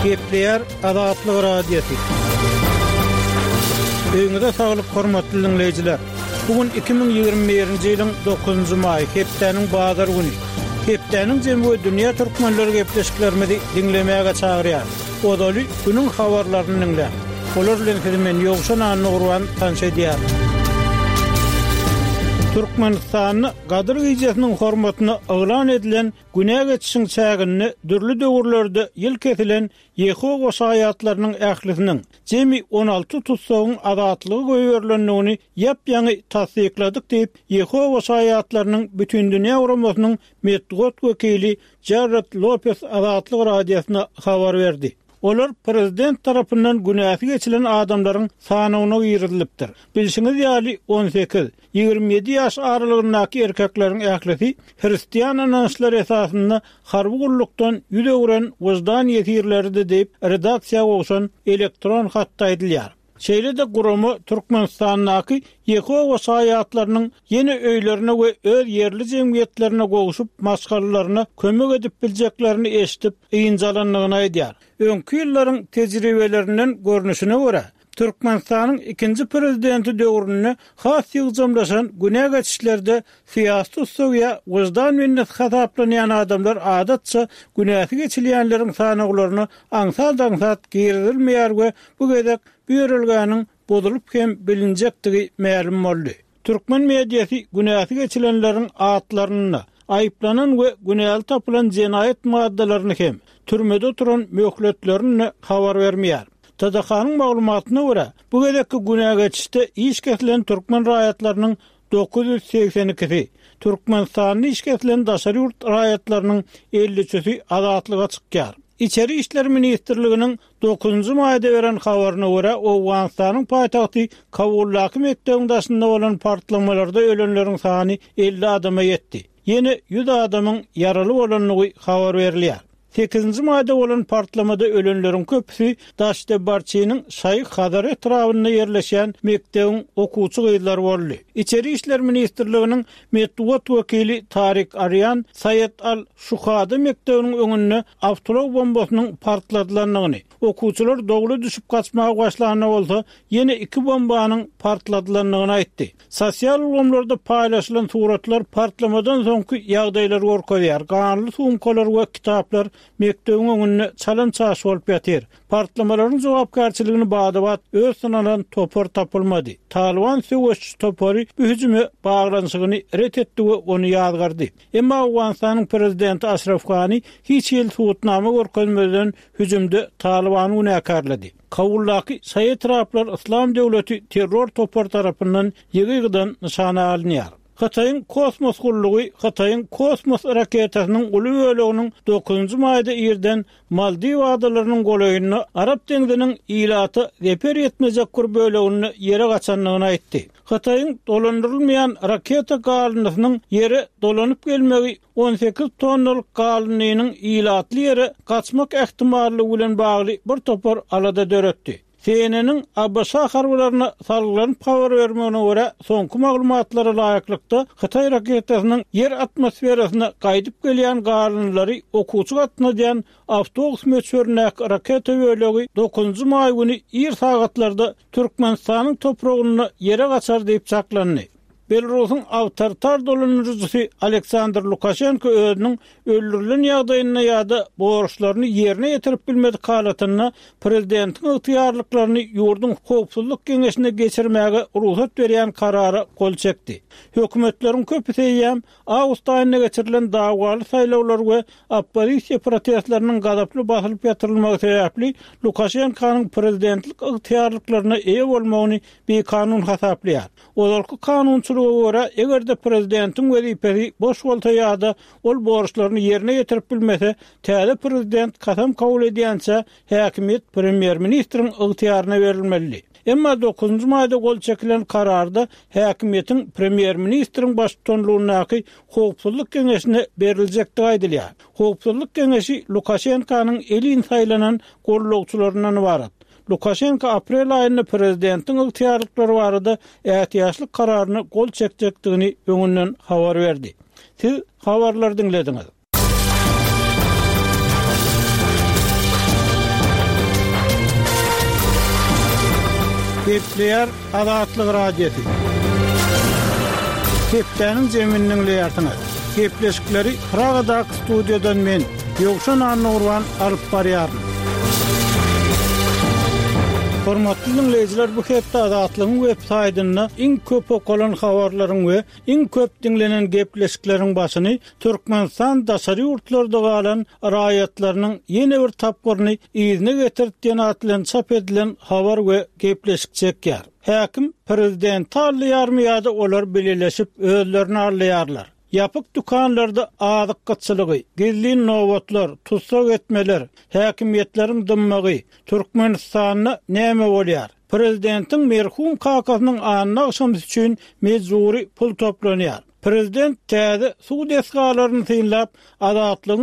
Gepleyer Adatlyk Radiosu. Öňüňizde saglyk hormatly dinleýijiler. Bugün 2021-nji ýylyň 9-njy maý, hepdeniň bazar güni. Hepdeniň jemgy dünýä türkmenleri gepleşiklerimizi dinlemäge çagyrýar. Odaly günüň habarlaryny dinle. Olar bilen filmen ýogşan anurwan tanşedýär. Türkmenistanyň Gadyr Giýjesiniň hormatyna elan edilen güne geçişiň çägini dürli döwürlerde ýyl kesilen Yehova şaýatlarynyň ählisiniň jemi 16 tutsagyň adatlygy goýberlendigini ýap-ýaňy tasdikladyk diýip Yehova şaýatlarynyň bütün dünýä uramasynyň metgot wekili Jared Lopez Adatlyk Radiosyna habar berdi. Olar prezident tarapyndan günäsi geçilen adamlaryň sanawyna ýyrilipdir. Bilşiňiz ýaly 18-27 ýaş aralygyndaky erkekleriň ählisi Hristiýan anançlary esasynda harby gullukdan ýüdegüren wyzdan ýetirlerdi diýip redaksiýa goşan elektron hatda edilýär. Şeýle de gurumy Türkmenistandaky Yehova şaýatlarynyň ýeni öýlerine we öz ýerli jemgyýetlerine goşup maşgalaryna kömek edip biljeklerini eşitip ýynjalanlygyny aýdýar. Öňkü ýyllaryň tejribelerinden görnüşine görä Türkmenistanyň ikinji prezidenti döwrüne has ýygjamlaşan güne geçişlerde syýasy ustawya wyzdan minnet hataplanýan adamlar adatça günäsi geçilýänleriň sanaglaryny aňsat girilmeýär we bu gedek büýrilgäniň bozulup hem bilinjektigi ma'lum boldy. Türkmen mediýasy günäsi geçilenleriň atlaryny aýyplanan we günäli tapylan jenaýet maddalaryny hem türmede oturan möhletlerini habar vermeýär. Tadakanyň maglumatyna görä, bu gedekki güne geçişde iş kesilen türkmen raýatlarynyň 982-si, Türkmenistanyň iş kesilen daşary ýurt raýatlarynyň 53-si adatlyga çykýar. İçeri İşler Ministrliginiň 9-njy maýda beren habaryna görä, Owganistanyň paýtagty Kabullaky mekdebiň daşynda bolan partlamalarda ölenleriň sany 50 adama ýetdi. Ýene 100 adamyň yaraly bolanlygy habar berilýär. 8-nji maýda bolan partlamada ölenleriň köpüsi Daşdebarçynyň Şaýyk Hadar etrawyna ýerleşen mekdebiň okuwçy gyzlary boldy. İçeri İşler Ministrliginiň metbuat wekili Tarik Aryan Sayet al-Şuhada mektebiniň öňünde avtolog bombasynyň partladylanlygyny, okuwçylar dogly düşüp kaçmaga başlagany bolsa, ýene 2 bombanyň partladylanlygyny aýtdy. Sosial ulgamlarda paýlaşylan suratlar partlamadan soňky ýagdaýlar gorkaýar. Ganly sumkalar we kitaplar mekdebiň öňünde çalan-çaş bolup ýatyr. Partlamalaryň jogapkärçiligini badabat öz sanalan topar tapylmady. Taliban söwüşçi topary bu hüjüme baglanşygyny ret etdi we onu ýazgardy. Emma Awganistanyň prezidenti Ashraf Ghani hiç ýyl tutnama görkezmeden hüjümde Talibany günäkärledi. Kabullaky şaýatraplar İslam döwleti terror topar tarapyndan ýygydan nyşana alınýar. Hataýyň kosmos gullugy, Hataýyň kosmos raketasynyň uly böleginiň 9-njy maýda ýerden Maldiv adalarynyň golaýyny Arap deňdiniň ilaty reper etmejek kur bölegini ýere gaçanlygyny aýtdy. Hataýyň dolandyrylmaýan raketa galynynyň ýere dolanyp gelmegi 18 tonnalyk galynynyň ilatly ýere gaçmak ähtimallygy bilen bagly bir topar alada döretdi. CNN'in Abbasa harbylaryna salgylanyp habar bermegine görä, soňky maglumatlara laýyklykda Hataý raketasynyň ýer atmosferasyna gaýdyp gelýän galynlary okuwçy gatna diýen awtobus möçberine raketa bölegi 9-njy maý güni ýer sagatlarda Türkmenistanyň topragyny ýere gaçar diýip çaklandy. Belarusyň awtoritar dolanjyjy Aleksandr Lukashenko özüniň öldürilen ýagdaýyna ýa-da borçlaryny ýerine ýetirip bilmedi halatyna prezidentiň ygtyýarlyklaryny ýurdun howpsuzlyk geňeşine geçirmäge ruhsat berýän karara gol çekdi. Hökümetleriň köpüsi ýa awgust aýyna geçirilen dagwaly saýlawlar we opposisiýa protestlarynyň gadaply basylyp ýatyrylmagy sebäpli Lukashenkonyň prezidentlik ygtyýarlyklaryna eýe bolmagyny bir kanun hasaplýar. Olarky kanunçylyga görä, egerde prezidentiň wezipesi boş bolsa ýa-da ol borçlaryny ýerine ýetirip bilmese, täze prezident kasam kabul edýänçe häkimet premier ministriň ygtyýaryna berilmeli. Emma 9-njy maýda gol çekilen kararda häkimetiň premier ministriň başçylygyny howpsuzlyk geňeşine beriljekdigi aýdylýar. Howpsuzlyk geňeşi Lukashenkonyň elin saýlanan gollagçylarynyň barat. Lukashenko aprel aýynda prezidentiň ygtyýarlyklary barada ähtiýaçlyk kararyny gol çekjekdigini öňünden habar berdi. Siz habarlar dinlediňiz. Gepleýär Azatlyk radiosu. Kepdäniň jeminiň leýartyna. Gepleşikleri Pragadak studiodan men Ýogşan Annurwan alyp barýarym. Hormatly dinleýijiler, bu hepde Azatlygyň web-saýtyna iň köp okulan habarlaryň we iň köp dinlenen gepleşikleriň başyny Türkmenistan daşary ýurtlarda galan raýatlarynyň ýene bir tapgyryny ýygyna getirdiň atlan çap edilen habar we gepleşik çekýär. Häkim prezident alýarmy ýa-da olar beleleşip özlerini alýarlar. Yapık dukanlarda azyk gyçylygy, gizli nowatlar, tutsak etmeler, häkimiýetlerin dymmagy Türkmenistanyna näme bolýar? Prezidentiň merhum kakasynyň anyna aşaması üçin mejburi pul toplanýar. Prezident täze suw desgalaryny synlap Azatlygyň